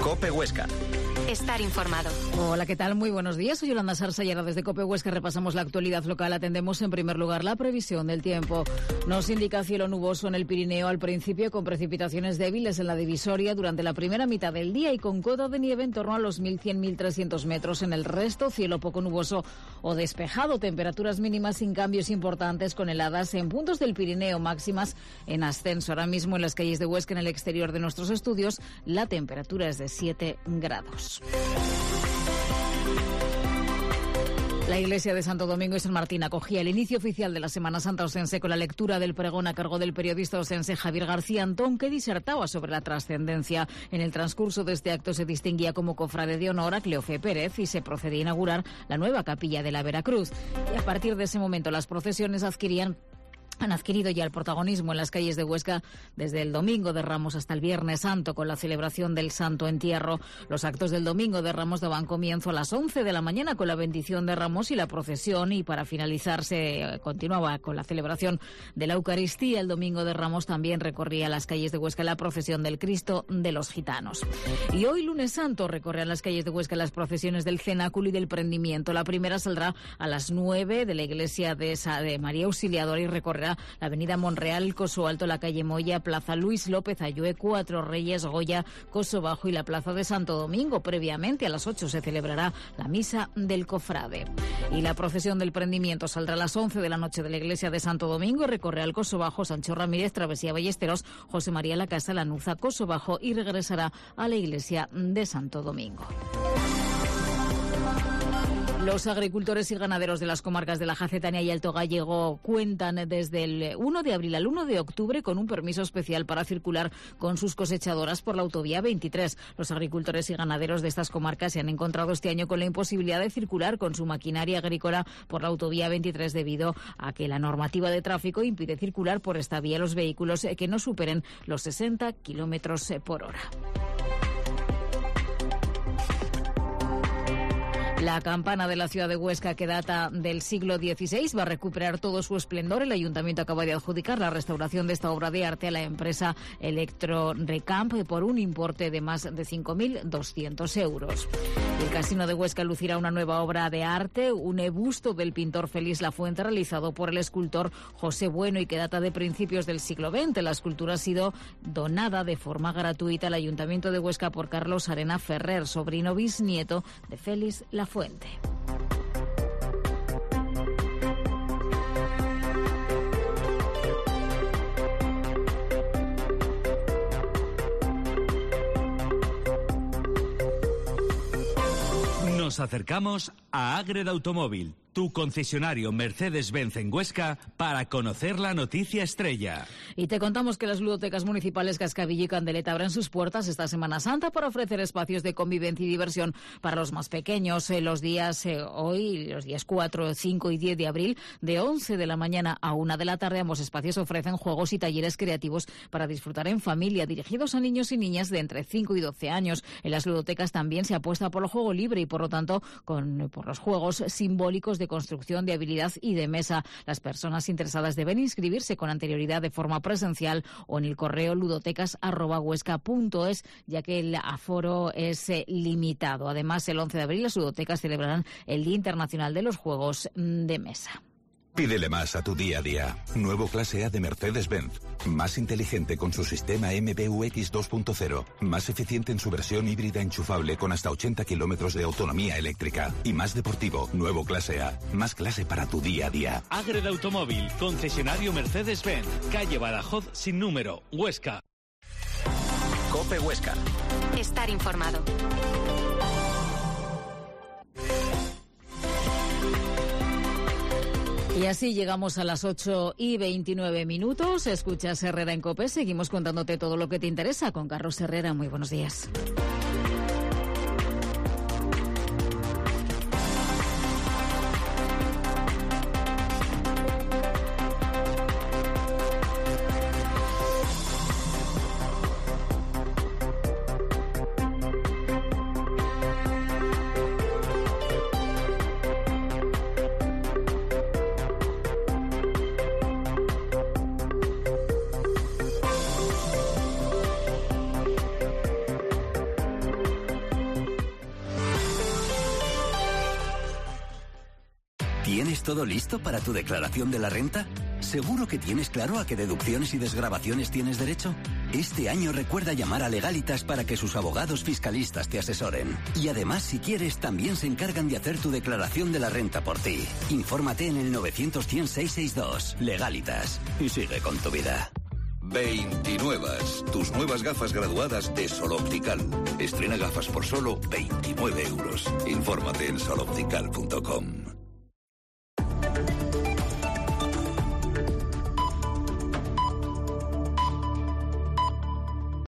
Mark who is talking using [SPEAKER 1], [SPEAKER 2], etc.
[SPEAKER 1] COPE Huesca.
[SPEAKER 2] Estar informado.
[SPEAKER 3] Hola, ¿qué tal? Muy buenos días. Soy Yolanda Sarsa y ahora desde COPE Huesca repasamos la actualidad local. Atendemos en primer lugar la previsión del tiempo. Nos indica cielo nuboso en el Pirineo al principio, con precipitaciones débiles en la divisoria durante la primera mitad del día y con cota de nieve en torno a los 1.100-1.300 metros. En el resto, cielo poco nuboso o despejado. Temperaturas mínimas sin cambios importantes, con heladas en puntos del Pirineo, máximas en ascenso. Ahora mismo en las calles de Huesca, en el exterior de nuestros estudios, la temperatura es de 7 grados. La iglesia de Santo Domingo y San Martín acogía el inicio oficial de la Semana Santa osense con la lectura del pregón a cargo del periodista osense Javier García Antón, que disertaba sobre la trascendencia. En el transcurso de este acto se distinguía como cofrade de honor a Cleofe Pérez y se procedía a inaugurar la nueva capilla de la Veracruz. Y a partir de ese momento las procesiones han adquirido ya el protagonismo en las calles de Huesca desde el Domingo de Ramos hasta el Viernes Santo, con la celebración del Santo Entierro. Los actos del Domingo de Ramos daban comienzo a las 11 de la mañana con la bendición de Ramos y la procesión, y para finalizar se continuaba con la celebración de la Eucaristía. El Domingo de Ramos también recorría las calles de Huesca la procesión del Cristo de los Gitanos. Y hoy, Lunes Santo, recorrerán las calles de Huesca las procesiones del Cenáculo y del Prendimiento. La primera saldrá a las 9 de la iglesia de María Auxiliadora y recorrerá la avenida Monreal, Coso Alto, la calle Moya, Plaza Luis López Ayue, Cuatro Reyes, Goya, Coso Bajo y la Plaza de Santo Domingo. Previamente, a las 8 se celebrará la misa del cofrade. Y la procesión del Prendimiento saldrá a las 11 de la noche de la iglesia de Santo Domingo y recorrerá el Coso Bajo, Sancho Ramírez, Travesía Ballesteros, José María La Casa, Lanuza, Coso Bajo y regresará a la iglesia de Santo Domingo. Los agricultores y ganaderos de las comarcas de la Jacetania y Alto Gallego cuentan desde el 1 de abril al 1 de octubre con un permiso especial para circular con sus cosechadoras por la autovía 23. Los agricultores y ganaderos de estas comarcas se han encontrado este año con la imposibilidad de circular con su maquinaria agrícola por la autovía 23 debido a que la normativa de tráfico impide circular por esta vía los vehículos que no superen los 60 kilómetros por hora. La campana de la ciudad de Huesca, que data del siglo XVI, va a recuperar todo su esplendor. El ayuntamiento acaba de adjudicar la restauración de esta obra de arte a la empresa Electro Recamp por un importe de más de 5.200 euros. El Casino de Huesca lucirá una nueva obra de arte, un busto del pintor Félix Lafuente realizado por el escultor José Bueno y que data de principios del siglo XX. La escultura ha sido donada de forma gratuita al Ayuntamiento de Huesca por Carlos Arena Ferrer, sobrino bisnieto de Félix Lafuente.
[SPEAKER 4] Nos acercamos a Ágreda Automóvil, tu concesionario Mercedes-Benz en Huesca, para conocer la noticia estrella.
[SPEAKER 3] Y te contamos que las ludotecas municipales Cascavilla y Candeleta abren sus puertas esta Semana Santa para ofrecer espacios de convivencia y diversión para los más pequeños. Los días 4, 5 y 10 de abril, de 11 de la mañana a 1 de la tarde, ambos espacios ofrecen juegos y talleres creativos para disfrutar en familia, dirigidos a niños y niñas de entre 5 y 12 años. En las ludotecas también se apuesta por el juego libre y, por lo tanto, por los juegos simbólicos de construcción, de habilidad y de mesa. Las personas interesadas deben inscribirse con anterioridad de forma presencial o en el correo ludotecas@huesca.es, ya que el aforo es limitado. Además, el 11 de abril las ludotecas celebrarán el Día Internacional de los Juegos de Mesa.
[SPEAKER 5] Pídele más a tu día a día. Nuevo clase A de Mercedes-Benz. Más inteligente con su sistema MBUX 2.0. Más eficiente en su versión híbrida enchufable con hasta 80 kilómetros de autonomía eléctrica. Y más deportivo. Nuevo clase A. Más clase para tu día a día.
[SPEAKER 4] Ágreda Automóvil, concesionario Mercedes-Benz. Calle Badajoz sin número, Huesca.
[SPEAKER 1] COPE Huesca.
[SPEAKER 2] Estar informado.
[SPEAKER 3] Y así llegamos a las 8:29. Escuchas Herrera en COPE. Seguimos contándote todo lo que te interesa con Carlos Herrera. Muy buenos días.
[SPEAKER 6] ¿Tienes todo listo para tu declaración de la renta? ¿Seguro que tienes claro a qué deducciones y desgravaciones tienes derecho? Este año recuerda llamar a Legalitas para que sus abogados fiscalistas te asesoren. Y además, si quieres, también se encargan de hacer tu declaración de la renta por ti. Infórmate en el 900-100-662. Legalitas. Y sigue con tu vida.
[SPEAKER 7] 29. Tus nuevas gafas graduadas de Sol Optical. Estrena gafas por solo 29 euros. Infórmate en soloptical.com.